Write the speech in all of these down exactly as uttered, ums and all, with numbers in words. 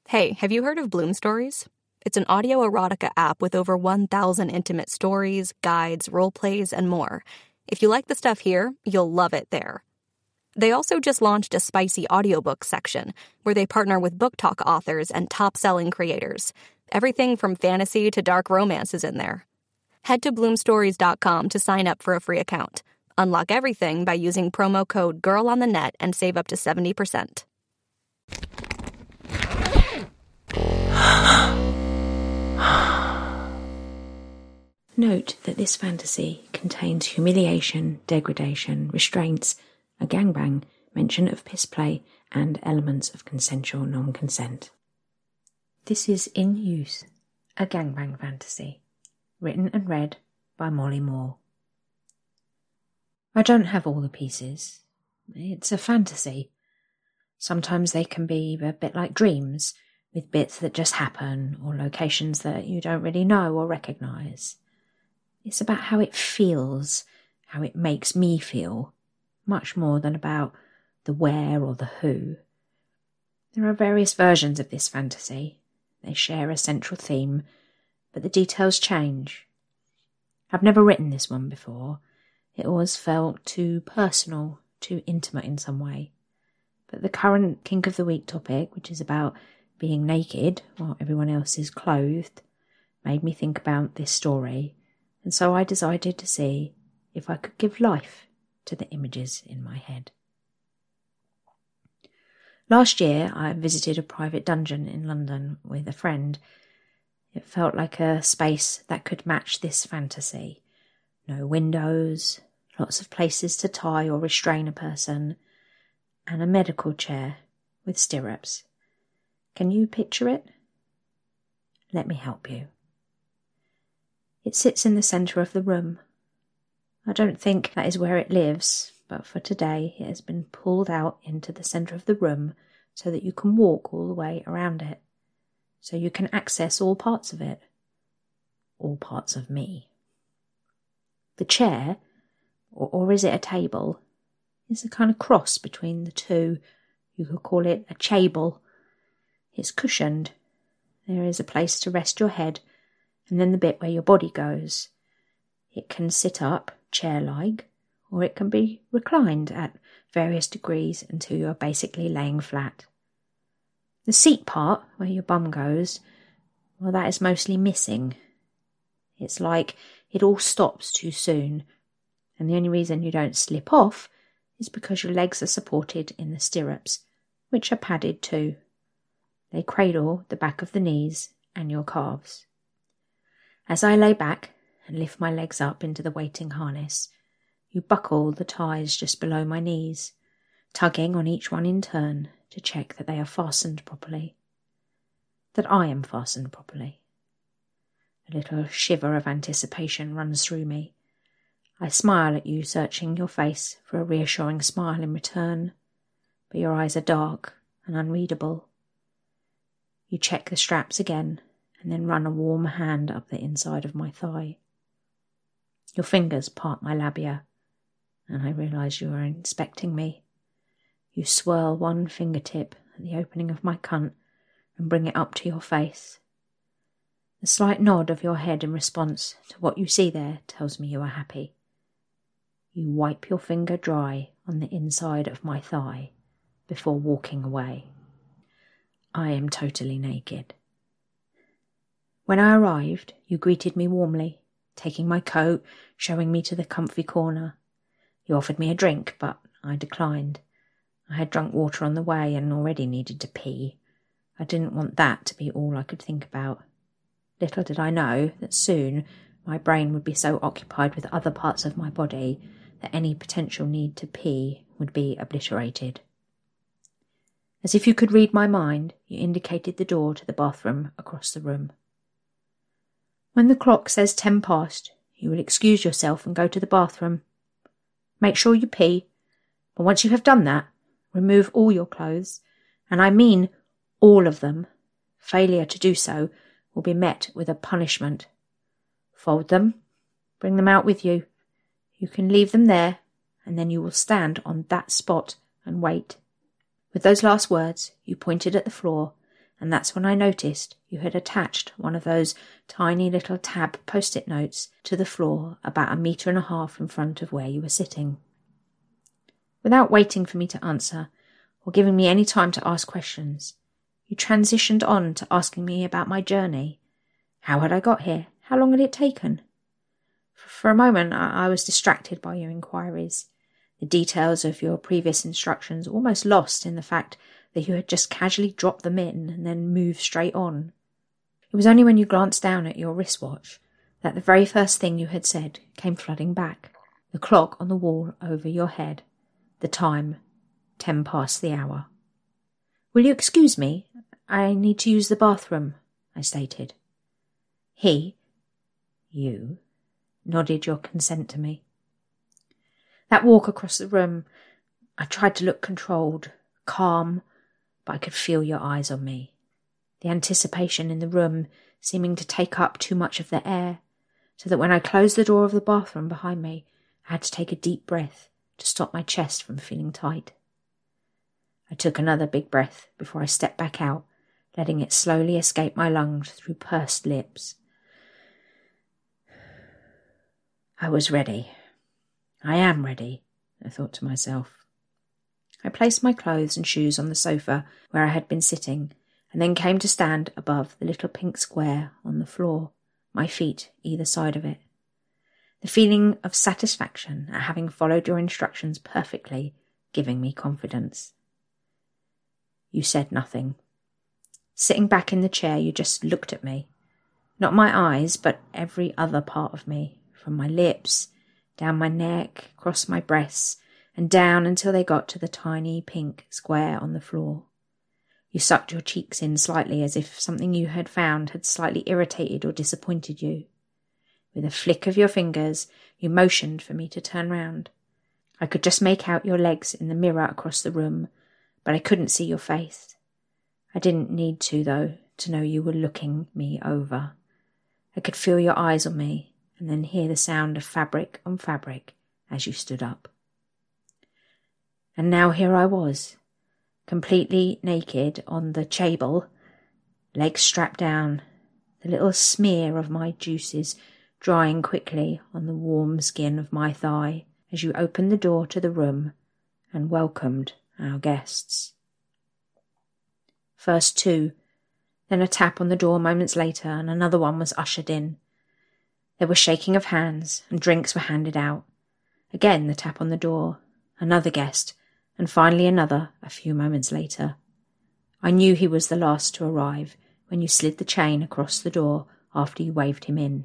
Hey, have you heard of Bloom Stories? It's an audio erotica app with over one thousand intimate stories, guides, role plays, and more. If you like the stuff here, you'll love it there. They also just launched a spicy audiobook section where they partner with book talk authors and top-selling creators. Everything from fantasy to dark romance is in there. Head to bloom stories dot com to sign up for a free account. Unlock everything by using promo code GIRLONTHENET and save up to seventy percent. Note that this fantasy contains humiliation, degradation, restraints, a gangbang, mention of piss play, and elements of consensual non-consent. This is In Use, a gangbang fantasy, written and read by Molly Moore. I don't have all the pieces. It's a fantasy. Sometimes they can be a bit like dreams, with bits that just happen, or locations that you don't really know or recognise. It's about how it feels, how it makes me feel, much more than about the where or the who. There are various versions of this fantasy. They share a central theme, but the details change. I've never written this one before. It always felt too personal, too intimate in some way. But the current Kink of the Week topic, which is about being naked while everyone else is clothed, made me think about this story, and so I decided to see if I could give life to the images in my head. Last year, I visited a private dungeon in London with a friend. It felt like a space that could match this fantasy. No windows, lots of places to tie or restrain a person, and a medical chair with stirrups. Can you picture it? Let me help you. It sits in the centre of the room. I don't think that is where it lives, but for today it has been pulled out into the centre of the room so that you can walk all the way around it, so you can access all parts of it, all parts of me. The chair, or, or is it a table, is a kind of cross between the two. You could call it a chable. It's cushioned. There is a place to rest your head, and then the bit where your body goes. It can sit up, chair-like, or it can be reclined at various degrees until you're basically laying flat. The seat part, where your bum goes, well, that is mostly missing. It's like it all stops too soon, and the only reason you don't slip off is because your legs are supported in the stirrups, which are padded too. They cradle the back of the knees and your calves. As I lay back and lift my legs up into the waiting harness, you buckle the ties just below my knees, tugging on each one in turn to check that they are fastened properly, that I am fastened properly. A little shiver of anticipation runs through me. I smile at you, searching your face for a reassuring smile in return, but your eyes are dark and unreadable. You check the straps again, and then run a warm hand up the inside of my thigh. Your fingers part my labia, and I realise you are inspecting me. You swirl one fingertip at the opening of my cunt and bring it up to your face. The slight nod of your head in response to what you see there tells me you are happy. You wipe your finger dry on the inside of my thigh before walking away. I am totally naked. When I arrived, you greeted me warmly, taking my coat, showing me to the comfy corner. You offered me a drink, but I declined. I had drunk water on the way and already needed to pee. I didn't want that to be all I could think about. Little did I know that soon my brain would be so occupied with other parts of my body that any potential need to pee would be obliterated. As if you could read my mind, you indicated the door to the bathroom across the room. When the clock says ten past, you will excuse yourself and go to the bathroom. Make sure you pee, but once you have done that, remove all your clothes, and I mean all of them. Failure to do so will be met with a punishment. Fold them, bring them out with you. You can leave them there, and then you will stand on that spot and wait. With those last words, you pointed at the floor, and that's when I noticed you had attached one of those tiny little tab post-it notes to the floor about a metre and a half in front of where you were sitting. Without waiting for me to answer, or giving me any time to ask questions, you transitioned on to asking me about my journey. How had I got here? How long had it taken? For a moment I, I was distracted by your inquiries, the details of your previous instructions almost lost in the fact that you had just casually dropped them in and then moved straight on. It was only when you glanced down at your wristwatch that the very first thing you had said came flooding back, the clock on the wall over your head, the time, ten past the hour. "Will you excuse me? I need to use the bathroom," I stated. He, you, nodded your consent to me. That walk across the room, I tried to look controlled, calm, but I could feel your eyes on me. The anticipation in the room seeming to take up too much of the air, so that when I closed the door of the bathroom behind me, I had to take a deep breath to stop my chest from feeling tight. I took another big breath before I stepped back out, letting it slowly escape my lungs through pursed lips. I was ready. I am ready, I thought to myself. I placed my clothes and shoes on the sofa where I had been sitting, and then came to stand above the little pink square on the floor, my feet either side of it. The feeling of satisfaction at having followed your instructions perfectly giving me confidence. You said nothing. Sitting back in the chair, you just looked at me. Not my eyes, but every other part of me, from my lips, down my neck, across my breasts, and down until they got to the tiny pink square on the floor. You sucked your cheeks in slightly as if something you had found had slightly irritated or disappointed you. With a flick of your fingers, you motioned for me to turn round. I could just make out your legs in the mirror across the room, but I couldn't see your face. I didn't need to, though, to know you were looking me over. I could feel your eyes on me, and then hear the sound of fabric on fabric as you stood up. And now here I was, completely naked on the table, legs strapped down, the little smear of my juices drying quickly on the warm skin of my thigh as you opened the door to the room and welcomed our guests. First two, then a tap on the door moments later, and another one was ushered in. There was shaking of hands, and drinks were handed out. Again the tap on the door, another guest, and finally another a few moments later. I knew he was the last to arrive when you slid the chain across the door after you waved him in.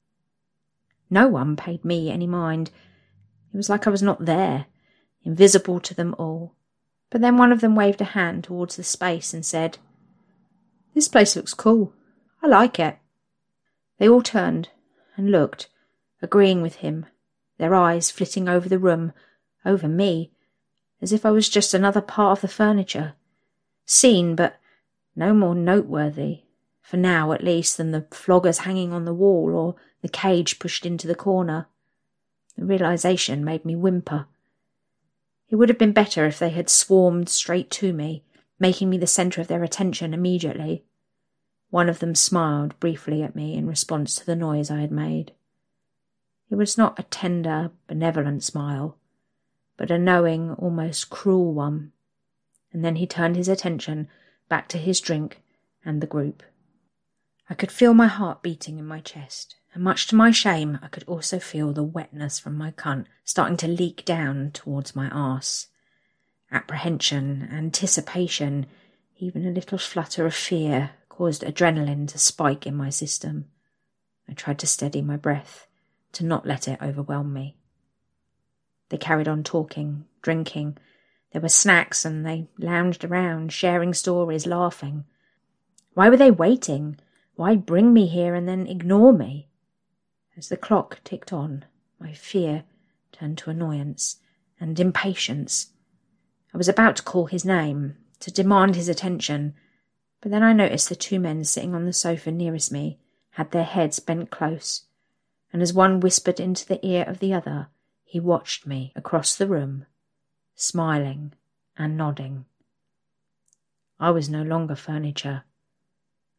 No one paid me any mind. It was like I was not there, invisible to them all. But then one of them waved a hand towards the space and said, "This place looks cool. I like it." They all turned and looked, agreeing with him, their eyes flitting over the room, over me, as if I was just another part of the furniture, seen but no more noteworthy, for now at least, than the floggers hanging on the wall or the cage pushed into the corner. The realization made me whimper. It would have been better if they had swarmed straight to me, making me the centre of their attention immediately. One of them smiled briefly at me in response to the noise I had made. It was not a tender, benevolent smile, but a knowing, almost cruel one. And then he turned his attention back to his drink and the group. I could feel my heart beating in my chest, and much to my shame I could also feel the wetness from my cunt starting to leak down towards my arse. Apprehension, anticipation, even a little flutter of fear caused adrenaline to spike in my system. I tried to steady my breath, to not let it overwhelm me. They carried on talking, drinking. There were snacks and they lounged around, sharing stories, laughing. Why were they waiting? Why bring me here and then ignore me? As the clock ticked on, my fear turned to annoyance and impatience. I was about to call his name, to demand his attention, but then I noticed the two men sitting on the sofa nearest me had their heads bent close, and as one whispered into the ear of the other, he watched me across the room, smiling and nodding. I was no longer furniture.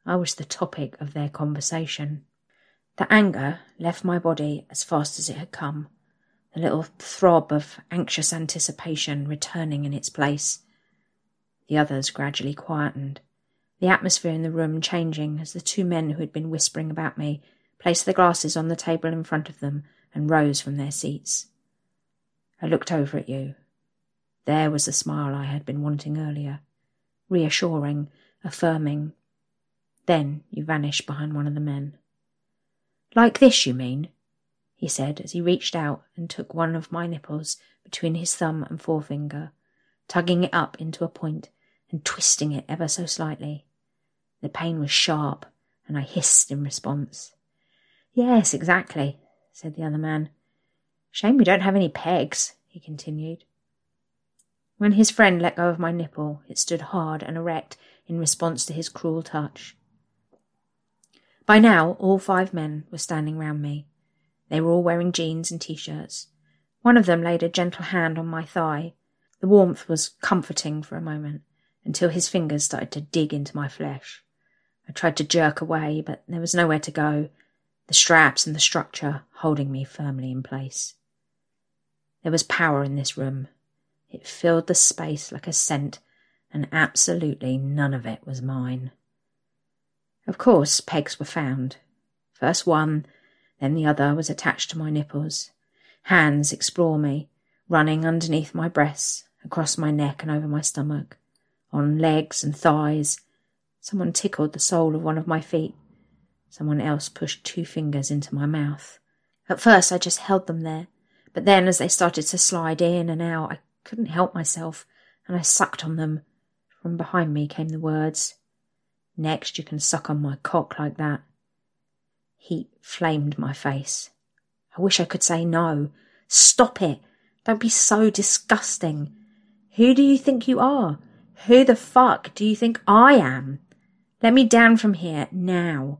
I was the topic of their conversation. The anger left my body as fast as it had come, a little throb of anxious anticipation returning in its place. The others gradually quietened, the atmosphere in the room changing as the two men who had been whispering about me placed their glasses on the table in front of them and rose from their seats. I looked over at you. There was the smile I had been wanting earlier, reassuring, affirming. Then you vanished behind one of the men. "Like this, you mean?" he said as he reached out and took one of my nipples between his thumb and forefinger, tugging it up into a point and twisting it ever so slightly. The pain was sharp, and I hissed in response. "Yes, exactly," said the other man. "Shame we don't have any pegs," he continued. When his friend let go of my nipple, it stood hard and erect in response to his cruel touch. By now, all five men were standing round me. They were all wearing jeans and T-shirts. One of them laid a gentle hand on my thigh. The warmth was comforting for a moment, until his fingers started to dig into my flesh. I tried to jerk away, but there was nowhere to go, the straps and the structure holding me firmly in place. There was power in this room. It filled the space like a scent, and absolutely none of it was mine. Of course, pegs were found. First one, then the other was attached to my nipples. Hands explore me, running underneath my breasts, across my neck and over my stomach, on legs and thighs. Someone tickled the sole of one of my feet. Someone else pushed two fingers into my mouth. At first I just held them there, but then as they started to slide in and out, I couldn't help myself, and I sucked on them. From behind me came the words, "Next you can suck on my cock like that." Heat flamed my face. I wish I could say no. Stop it. Don't be so disgusting. Who do you think you are? Who the fuck do you think I am? Let me down from here, now.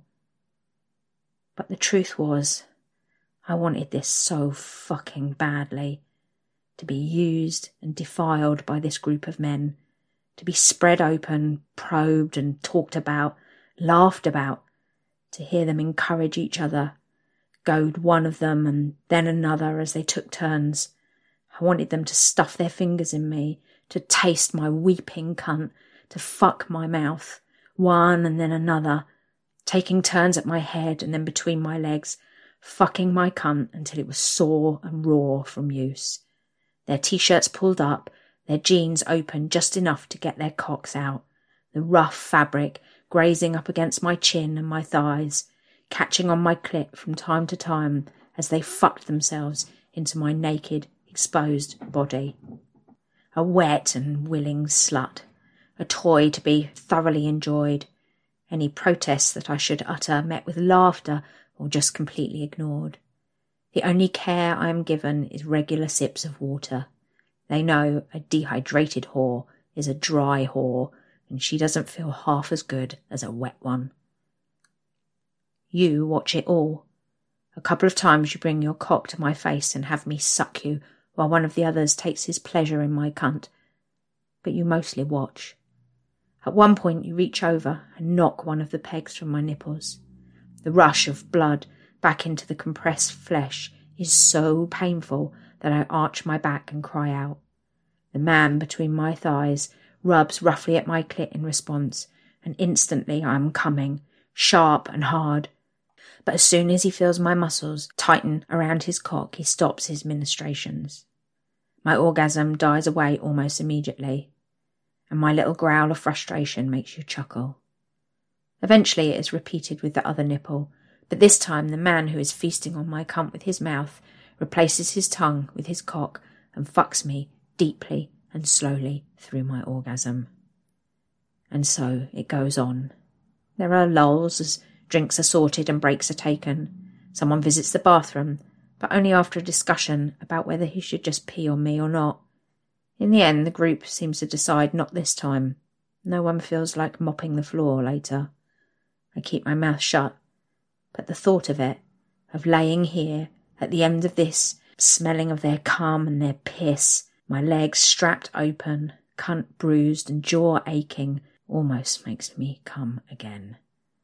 But the truth was, I wanted this so fucking badly. To be used and defiled by this group of men. To be spread open, probed and talked about, laughed about. To hear them encourage each other, goad one of them and then another as they took turns. I wanted them to stuff their fingers in me, to taste my weeping cunt, to fuck my mouth, one and then another, taking turns at my head and then between my legs, fucking my cunt until it was sore and raw from use. Their T-shirts pulled up, their jeans open just enough to get their cocks out, the rough fabric grazing up against my chin and my thighs, catching on my clit from time to time as they fucked themselves into my naked, exposed body. A wet and willing slut, a toy to be thoroughly enjoyed. Any protests that I should utter met with laughter or just completely ignored. The only care I am given is regular sips of water. They know a dehydrated whore is a dry whore, and she doesn't feel half as good as a wet one. You watch it all. A couple of times you bring your cock to my face and have me suck you, while one of the others takes his pleasure in my cunt. But you mostly watch. At one point you reach over and knock one of the pegs from my nipples. The rush of blood back into the compressed flesh is so painful that I arch my back and cry out. The man between my thighs rubs roughly at my clit in response, and instantly I am coming, sharp and hard. But as soon as he feels my muscles tighten around his cock, he stops his ministrations. My orgasm dies away almost immediately, and my little growl of frustration makes you chuckle. Eventually it is repeated with the other nipple, but this time the man who is feasting on my cunt with his mouth replaces his tongue with his cock and fucks me deeply and slowly through my orgasm. And so it goes on. There are lulls as drinks are sorted and breaks are taken. Someone visits the bathroom, but only after a discussion about whether he should just pee on me or not. In the end, the group seems to decide not this time. No one feels like mopping the floor later. I keep my mouth shut, but the thought of it, of laying here, at the end of this, smelling of their cum and their piss, my legs strapped open, cunt bruised and jaw aching, almost makes me come again.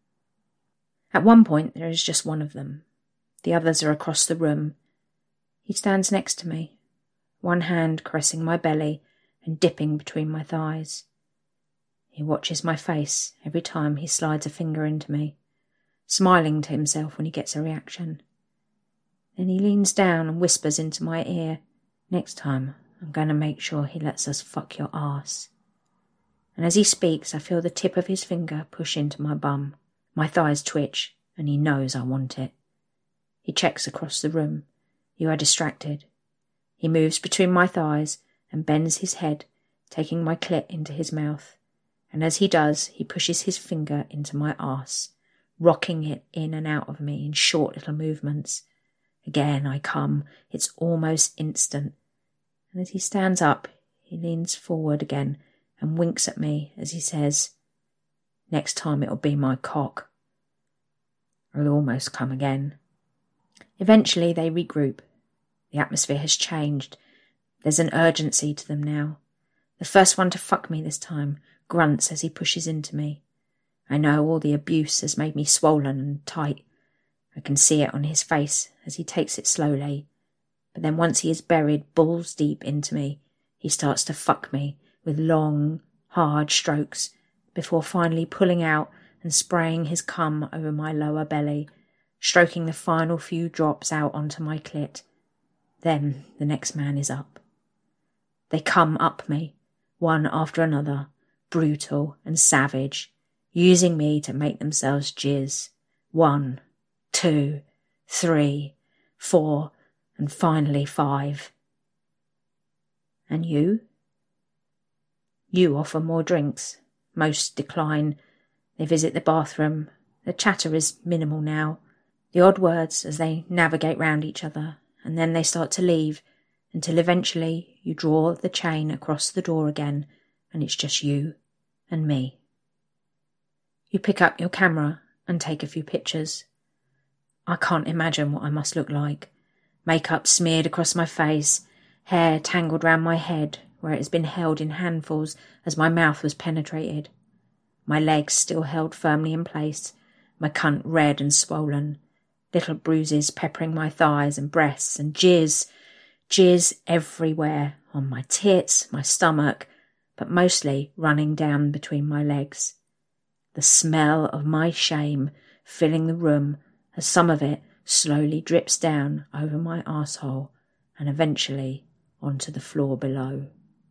At one point there is just one of them. The others are across the room. He stands next to me, one hand caressing my belly and dipping between my thighs. He watches my face every time he slides a finger into me, smiling to himself when he gets a reaction. Then he leans down and whispers into my ear, "Next time, I'm going to make sure he lets us fuck your arse." And as he speaks, I feel the tip of his finger push into my bum. My thighs twitch, and he knows I want it. He checks across the room. You are distracted. He moves between my thighs and bends his head, taking my clit into his mouth. And as he does, he pushes his finger into my arse, rocking it in and out of me in short little movements. Again I come. It's almost instant. And as he stands up, he leans forward again and winks at me as he says, "Next time it'll be my cock." I'll almost come again. Eventually they regroup. The atmosphere has changed. There's an urgency to them now. The first one to fuck me this time grunts as he pushes into me. I know all the abuse has made me swollen and tight. I can see it on his face as he takes it slowly. But then once he is buried balls deep into me, he starts to fuck me with long, hard strokes before finally pulling out and spraying his cum over my lower belly, stroking the final few drops out onto my clit. Then the next man is up. They come up me, one after another, brutal and savage, using me to make themselves jizz. One, two, three, four, and finally five. And you? You offer more drinks. Most decline. They visit the bathroom. The chatter is minimal now. The odd words as they navigate round each other, and then they start to leave, until eventually you draw the chain across the door again, and it's just you and me. You pick up your camera and take a few pictures. I can't imagine what I must look like. Makeup smeared across my face, hair tangled round my head where it has been held in handfuls as my mouth was penetrated. My legs still held firmly in place, my cunt red and swollen, little bruises peppering my thighs and breasts, and jizz, jizz everywhere, on my tits, my stomach, but mostly running down between my legs. The smell of my shame filling the room as some of it slowly drips down over my arsehole and eventually onto the floor below.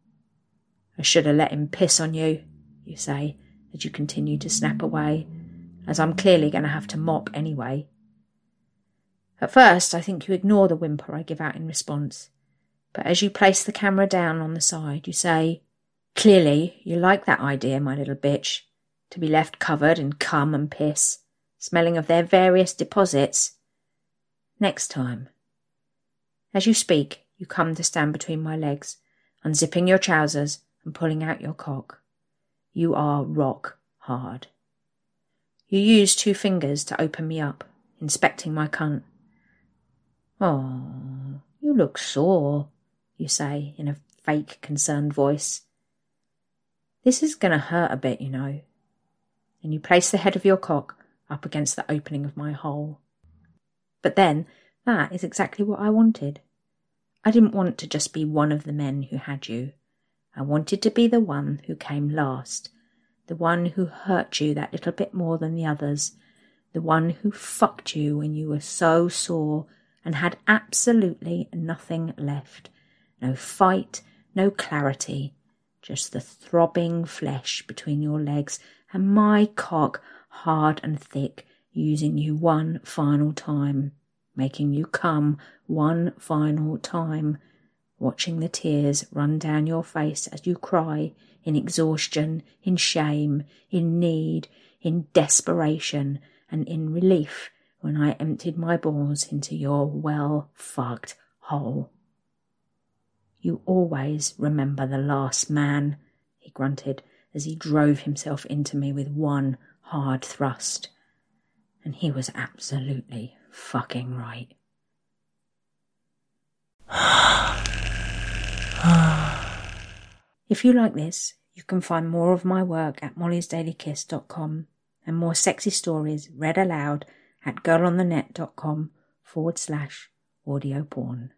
"I should have let him piss on you," you say, as you continue to snap away, as I'm clearly going to have to mop anyway. At first, I think you ignore the whimper I give out in response, but as you place the camera down on the side, you say, "Clearly, you like that idea, my little bitch, to be left covered in cum and piss, smelling of their various deposits. Next time." As you speak, you come to stand between my legs, unzipping your trousers and pulling out your cock. You are rock hard. You use two fingers to open me up, inspecting my cunt. "Oh, you look sore," you say in a fake concerned voice. "This is going to hurt a bit, you know." And you place the head of your cock up against the opening of my hole. But then, that is exactly what I wanted. I didn't want to just be one of the men who had you. I wanted to be the one who came last, the one who hurt you that little bit more than the others, the one who fucked you when you were so sore and had absolutely nothing left. No fight, no clarity, just the throbbing flesh between your legs and my cock hard and thick, using you one final time, making you come one final time, watching the tears run down your face as you cry in exhaustion, in shame, in need, in desperation, and in relief when I emptied my balls into your well-fucked hole. "You always remember the last man," he grunted as he drove himself into me with one hard thrust. And he was absolutely fucking right. If you like this, you can find more of my work at mollys daily kiss dot com, and more sexy stories read aloud at girlonthenet.com forward slash audio porn.